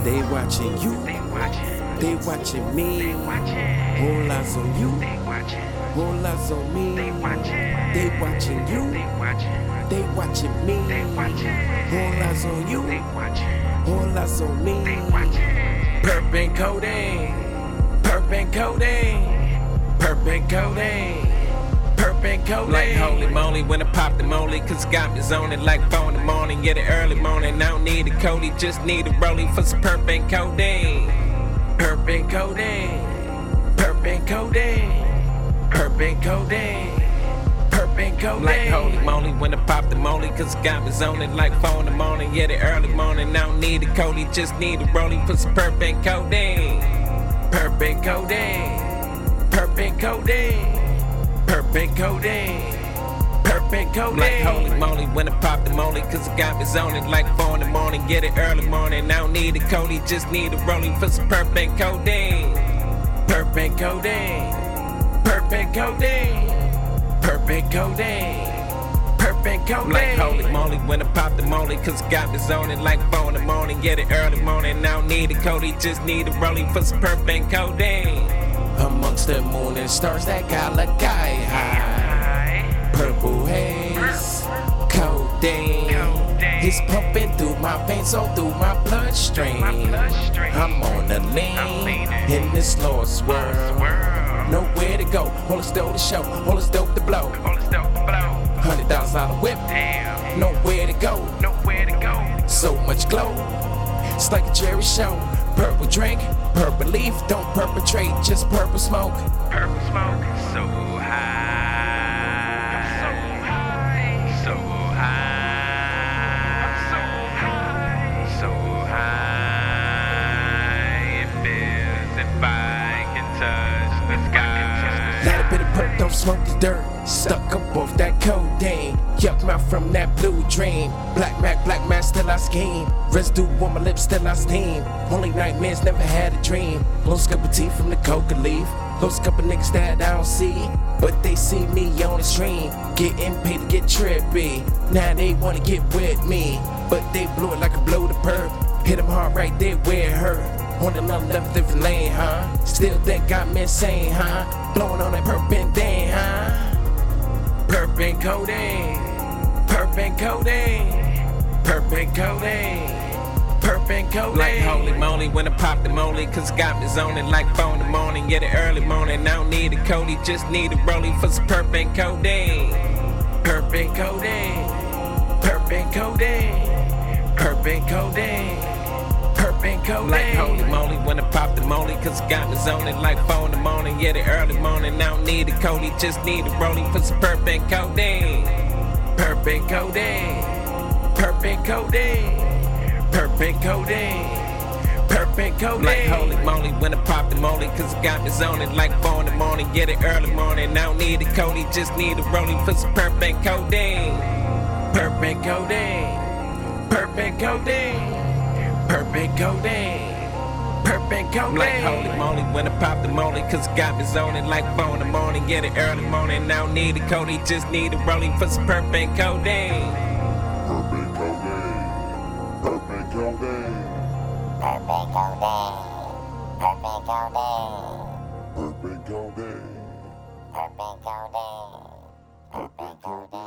They watching you, they watching me. Whole eyes on you, whole eyes on me. They watching you, they watching me. Whole eyes on you, whole eyes on me. Perp and codeine, perp and codeine, perp and codeine. Like holy moly when I pop the molly, cause got me zoning like 4 in the morning, yeah, the early morning. I don't need a Cody, just need a rollie for some perp and codeine. Perp and codeine, perp and codeine, perp and codeine, perp and codeine. Like holy moly when I pop the molly, cause got me zoning like 4 in the morning, yeah, the early morning. I don't need a Cody, just need a rollie for some perp and codeine. Perp and codeine, perp and codeine. Perp and codeine, perp and codeine. Like holy moly when I pop the molly, cause it got me zoning like 4 in the morning, get it early morning. I don't need a Cody, just need a rolling for some perp and codeine. Perp and codeine, perp and codeine, perp and codeine, perp and codeine. Like holy moly when I pop the molly, cause it got me zoning like 4 in the morning, get it early morning. I don't need a Cody, just need a rolling for some perp and codeine. Amongst the moon and stars that got like sky high, purple haze, codeine. It's pumping through my veins, all through my bloodstream. I'm on the lean in this lost world. Nowhere to go, all it's dope to show, all it's dope to blow. $100,000 whip, nowhere to go. So much glow, it's like a cherry show. Purple drink, purple leaf, don't perpetrate, just purple smoke. Purple smoke, so high, so high, so high, so high. It feels if I can touch the sky. Light a bit of perp, don't smoke the dirt. Stuck up off that codeine. Yuck mouth from that blue dream. Black Mac, still I scheme. Residue on my lips, still I steam. Only nightmares, never had a dream. Lost cup of tea from the coca leaf. Lost couple niggas that I don't see, but they see me on the stream. Getting paid to get trippy. Now they wanna get with me, but they blew it like I blew the perp. Hit them hard right there where it hurt. On another left different lane, huh? Still think I'm insane, huh? Blowing on that perp and dang, huh? Perp and codeine, perp and codeine, perp and codeine, perp and codeine. Like holy moly when I pop the molly, cause it got me zoning like 4 in the morning, yeah, the early morning. I don't need a Cody, just need a rollie for some perp and codeine. Perp and codeine, perp and codeine, perp and codeine, perp and codeine. Like holy moly when I pop the molly, cause it got me zoning like 4 in the morning, yeah, the early morning. I don't need a Cody, just need a rolling for some perp and codeine. Perp and codeine, perp and codeine, perp and codeine, perp and codeine. Like holy moly when I pop the molly, cause it got me zoning like 4 in the morning, yeah, the early morning. I don't need a Cody, just need a rolling for some perp and codeine. Perp and codeine, perp and codeine, perp and codeine, perp and codeine. Like holy moly when I pop the molly, cause it got me zoning like 4 in the morning, yeah, the early morning. I don't need a Cody, just need a rolling for some perp and codeine. Perp and codeine, perp and codeine, Perp and codeine, perp and codeine, perp and codeine, perp and codeine, perp and codeine.